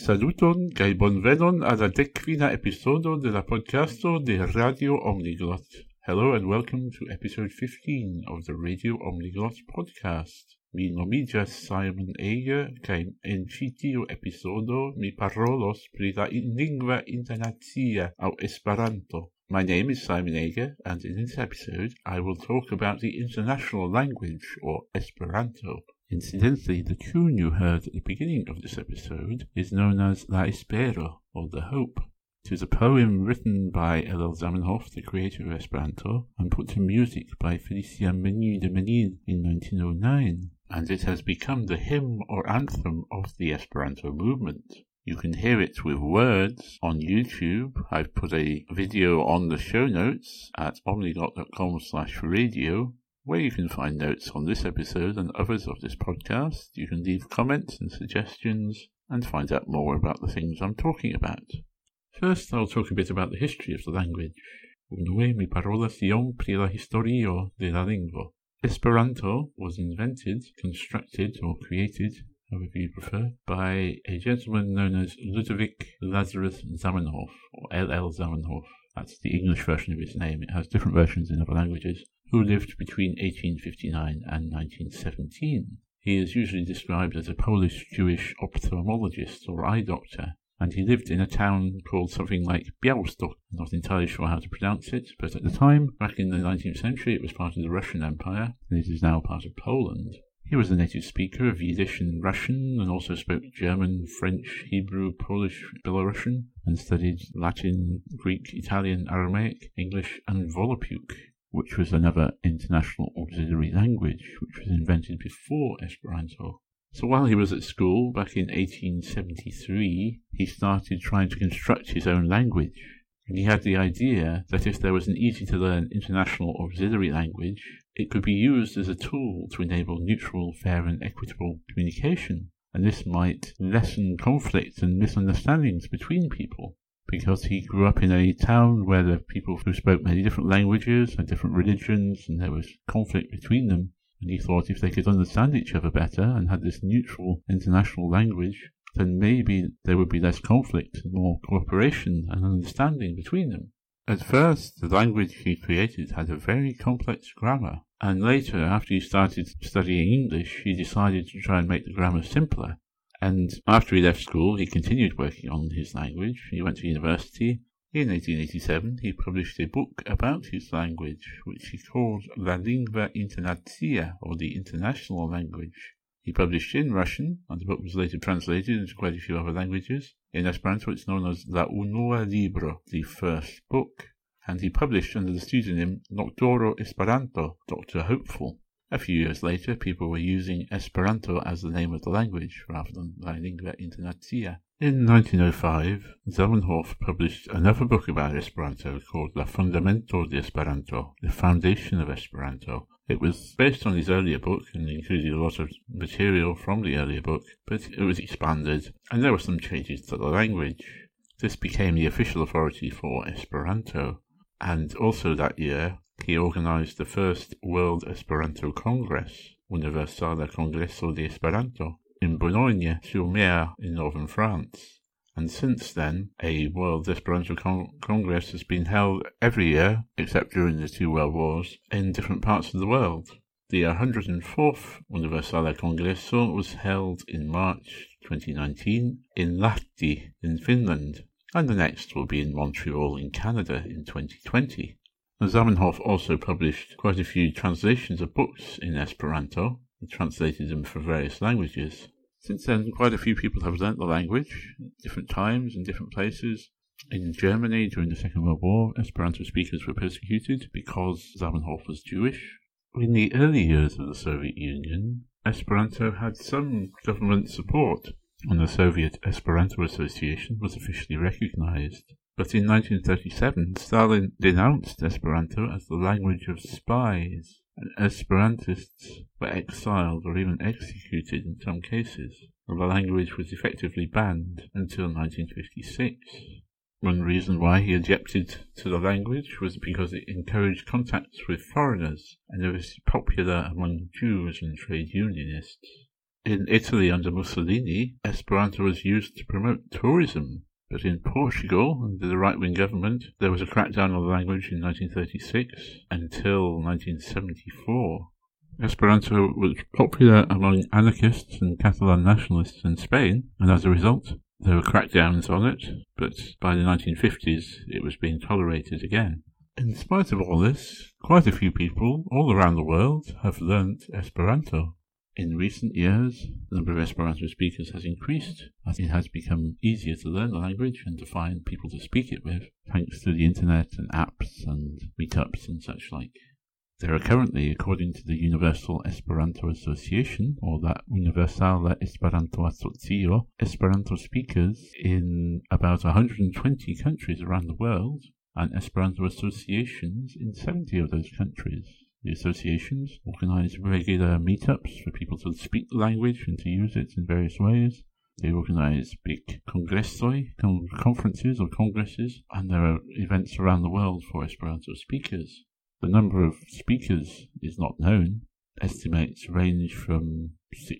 Saluton kaj bonvenon a la dekvina episodo de la podcasto de Radio Omniglot. Hello and welcome to episode 15 of the Radio Omniglot podcast. Mi nomiĝas Simon Ege kaj en ĉi tiu episodo mi parolos pri la lingva internacia aŭ Esperanto. My name is Simon Ege, and in this episode I will talk about the international language, or Esperanto. Incidentally, the tune you heard at the beginning of this episode is known as La Espero, or The Hope. It is a poem written by L.L. Zamenhof, the creator of Esperanto, and put to music by Félicien Meunier de Menil in 1909, and it has become the hymn or anthem of the Esperanto movement. You can hear it with words on YouTube. I've put a video on the show notes at omniglot.com/radio, where you can find notes on this episode and others of this podcast. You can leave comments and suggestions and find out more about the things I'm talking about. First, I'll talk a bit about the history of the language. Unue mi parolas iom pri la historio de la lingvo. Esperanto was invented, constructed, or created, however you prefer, by a gentleman known as Ludwig Lazarus Zamenhof, or L.L. Zamenhof. That's the English version of his name. It has different versions in other languages. Who lived between 1859 and 1917. He is usually described as a Polish-Jewish ophthalmologist or eye doctor, and he lived in a town called something like Białystok. I'm not entirely sure how to pronounce it, but at the time, back in the 19th century, it was part of the Russian Empire, and it is now part of Poland. He was a native speaker of Yiddish and Russian, and also spoke German, French, Hebrew, Polish, Belarusian, and studied Latin, Greek, Italian, Aramaic, English, and Volapük, which was another international auxiliary language, which was invented before Esperanto. So while he was at school, back in 1873, he started trying to construct his own language. And he had the idea that if there was an easy-to-learn international auxiliary language, it could be used as a tool to enable neutral, fair, and equitable communication. And this might lessen conflict and misunderstandings between people, because he grew up in a town where there were people who spoke many different languages and different religions, and there was conflict between them. And he thought if they could understand each other better and had this neutral international language, then maybe there would be less conflict and more cooperation and understanding between them. At first, the language he created had a very complex grammar, and later, after he started studying English, he decided to try and make the grammar simpler. And after he left school, he continued working on his language. He went to university. In 1887, he published a book about his language, which he called La Lingua Internacia, or the International Language. He published in Russian, and the book was later translated into quite a few other languages. In Esperanto, it's known as La Unua Libro, the first book. And he published under the pseudonym Doktoro Esperanto, Dr. Hopeful. A few years later, people were using Esperanto as the name of the language, rather than La Lingua Internacia. In 1905, Zamenhof published another book about Esperanto called La Fundamento de Esperanto, the Foundation of Esperanto. It was based on his earlier book and included a lot of material from the earlier book, but it was expanded, and there were some changes to the language. This became the official authority for Esperanto, and also that year, he organized the first World Esperanto Congress, Universala Congresso de Esperanto, in Boulogne-sur-Mer in northern France. And since then, a World Esperanto Congress has been held every year, except during the two world wars, in different parts of the world. The 104th Universala Congresso was held in March 2019 in Lahti in Finland, and the next will be in Montreal in Canada in 2020. Zamenhof also published quite a few translations of books in Esperanto. He translated them for various languages. Since then, quite a few people have learnt the language at different times in different places. In Germany, during the Second World War, Esperanto speakers were persecuted because Zamenhof was Jewish. In the early years of the Soviet Union, Esperanto had some government support, and the Soviet Esperanto Association was officially recognized. But in 1937, Stalin denounced Esperanto as the language of spies, and Esperantists were exiled or even executed in some cases. The language was effectively banned until 1956. One reason why he objected to the language was because it encouraged contacts with foreigners, and it was popular among Jews and trade unionists. In Italy under Mussolini, Esperanto was used to promote tourism. But in Portugal, under the right-wing government, there was a crackdown on the language in 1936 until 1974. Esperanto was popular among anarchists and Catalan nationalists in Spain, and as a result, there were crackdowns on it, but by the 1950s it was being tolerated again. In spite of all this, quite a few people all around the world have learnt Esperanto. In recent years, the number of Esperanto speakers has increased, as it has become easier to learn the language and to find people to speak it with, thanks to the internet and apps and meetups and such like. There are currently, according to the Universal Esperanto Association, or the Universala Esperanto Asocio, Esperanto speakers in about 120 countries around the world, and Esperanto associations in 70 of those countries. The associations organize regular meetups for people to speak the language and to use it in various ways. They organize big conferences or congresses, and there are events around the world for Esperanto speakers. The number of speakers is not known. Estimates range from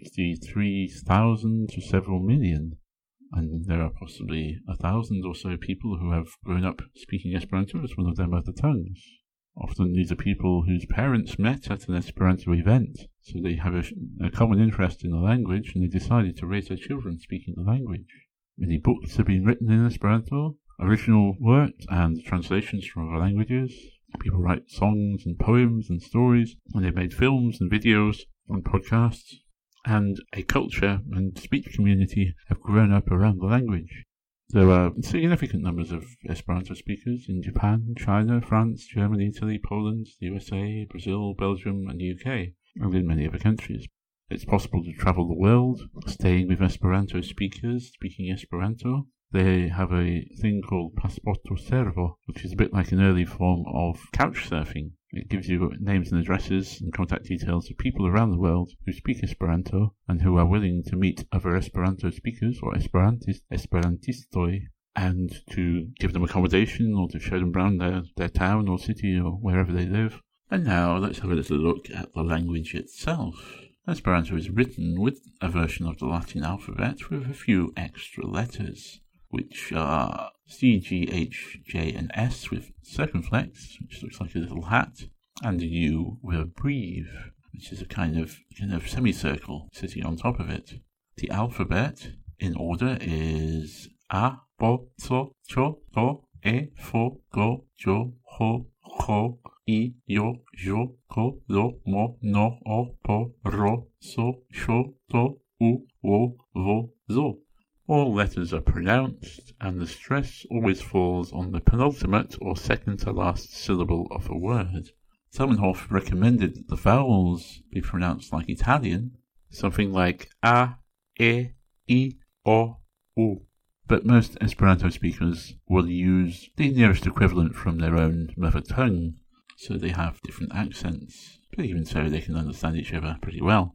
63,000 to several million, and there are possibly 1,000 or so people who have grown up speaking Esperanto as one of their mother tongues. Often these are people whose parents met at an Esperanto event, so they have a common interest in the language and they decided to raise their children speaking the language. Many books have been written in Esperanto, original work and translations from other languages. People write songs and poems and stories, and they've made films and videos and podcasts, and a culture and speech community have grown up around the language. There are significant numbers of Esperanto speakers in Japan, China, France, Germany, Italy, Poland, the USA, Brazil, Belgium, and the UK, and in many other countries. It's possible to travel the world, staying with Esperanto speakers, speaking Esperanto. They have a thing called Pasporto Servo, which is a bit like an early form of couch surfing. It gives you names and addresses and contact details of people around the world who speak Esperanto and who are willing to meet other Esperanto speakers or Esperantistoi and to give them accommodation or to show them around their town or city or wherever they live. And now let's have a little look at the language itself. Esperanto is written with a version of the Latin alphabet with a few extra letters, which are C, G, H, J, and S with circumflex, which looks like a little hat, and a U with a breve, which is a kind of semicircle sitting on top of it. The alphabet in order is A, Bo, So, Cho, To, E, Fo, Go, Jo, Ho, Ho, I, Yo, Jo, Ko, Lo, Mo, No, O, Po, Ro, So, Sho, To, U, Wo, Vo, Zo. All letters are pronounced, and the stress always falls on the penultimate or second to last syllable of a word. Zamenhof recommended that the vowels be pronounced like Italian, something like A, E, I, O, U. But most Esperanto speakers will use the nearest equivalent from their own mother tongue, so they have different accents, but even so they can understand each other pretty well.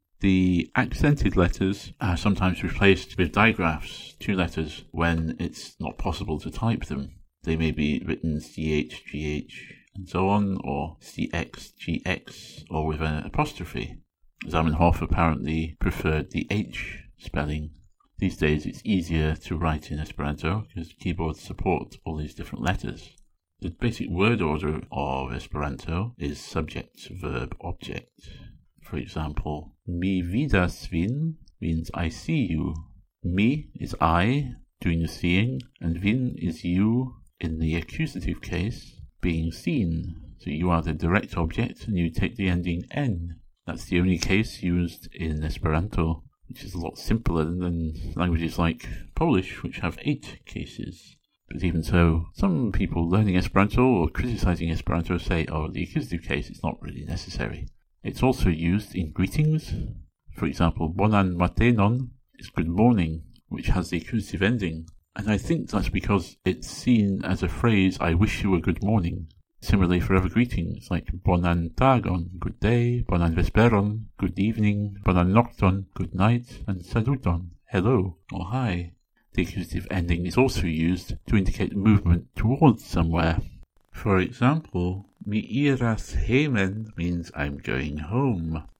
The accented letters are sometimes replaced with digraphs, 2 letters, when it's not possible to type them. They may be written CH, GH, and so on, or CX, GX, or with an apostrophe. Zamenhof apparently preferred the H spelling. These days it's easier to write in Esperanto because keyboards support all these different letters. The basic word order of Esperanto is subject, verb, object. For example, mi vidas vin means I see you. Mi is I, doing the seeing, and vin is you, in the accusative case, being seen. So you are the direct object and you take the ending n. That's the only case used in Esperanto, which is a lot simpler than languages like Polish, which have 8 cases. But even so, some people learning Esperanto or criticizing Esperanto say, oh, the accusative case is not really necessary. It's also used in greetings. For example, bonan matenon is good morning, which has the accusative ending. And I think that's because it's seen as a phrase, I wish you a good morning. Similarly for other greetings, like bonan tagon, good day, bonan vesperon, good evening, bonan nocton, good night, and saluton, hello, or hi. The accusative ending is also used to indicate movement towards somewhere. For example, mi iras heimen means I'm going home.